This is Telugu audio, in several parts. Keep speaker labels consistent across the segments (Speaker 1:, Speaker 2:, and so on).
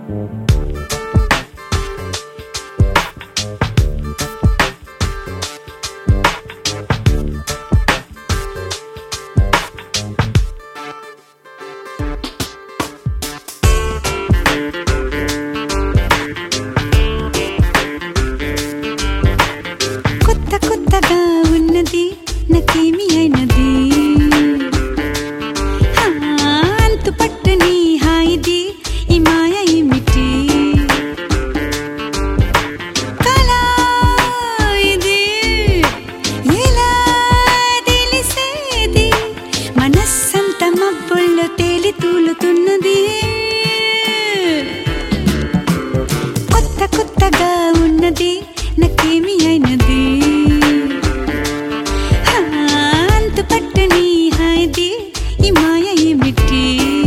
Speaker 1: కొత్తగా ఉన్నది నాకేమి అయినది అంతు పట్టని హాయిది ఈ మాయ ఏమిటి కళ ఇది ఎలా తెలిసేది మనస్సంత మబ్బుల్లో తేలి తూలుతున్నది కొత్తగా ఉన్నది నాకేమి అయినది అంతు పట్టని హాయిది ఈ మాయ ఏమిటి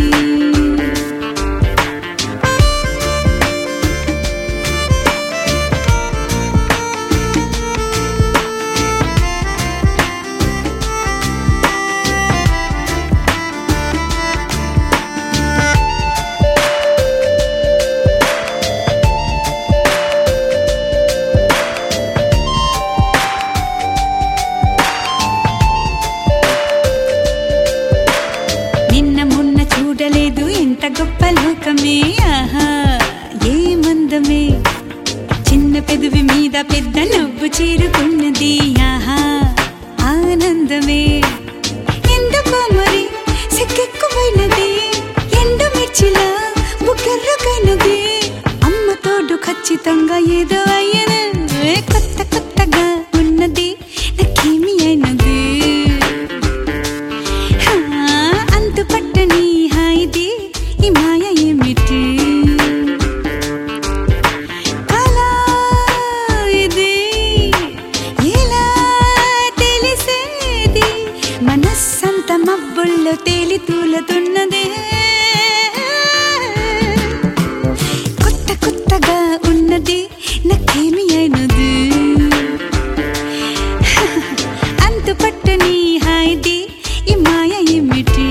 Speaker 1: చూడలేదు ఇంత గొప్ప లోకమే ఆహా ఏ మందమే చిన్న పెదవి మీద పెద్ద నవ్వు చేరుకున్నది ఆహా ఆనందమే ఎందుకో మరి సిగ్గెక్కువైనది ఎండుమిర్చిలా బుగ్గర్రకైనది అమ్మ తోడు ఖచ్చితంగా ఏదో అయ్యనే కొత్తగా ఉన్నది నాకేమి అయినది అంతు పట్టని హాయిది ఈ మాయ ఏమిటి కళ ఇది ఎలా తెలిసేది మనస్సంత మబ్బుల్లో తేలి తూలుతున్నదే కొత్తగా ఉన్నది నాకేమి అయినది అంతు పట్టని హాయిది ఈ మాయ ఏమిటి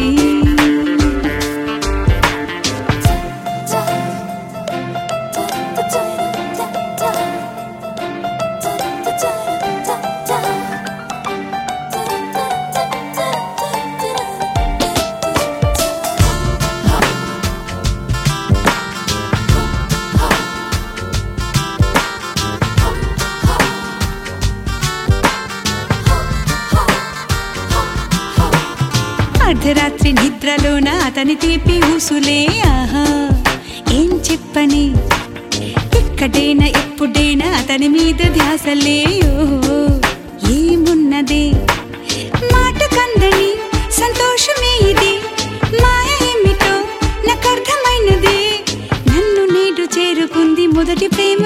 Speaker 1: అర్ధరాత్రి నిద్రలోన అతని తీపి ఊసులే ఆహా ఏం చెప్పని ఎక్కడైనా ఎప్పుడైనా అతని మీద ధ్యాసలే ఓహో ఏమున్నదే మాట కందని సంతోషమే ఇది మాయ ఏమిటో నాకు అర్థమైనది నన్ను నేడు చేరుకుంది మొదటి ప్రేమ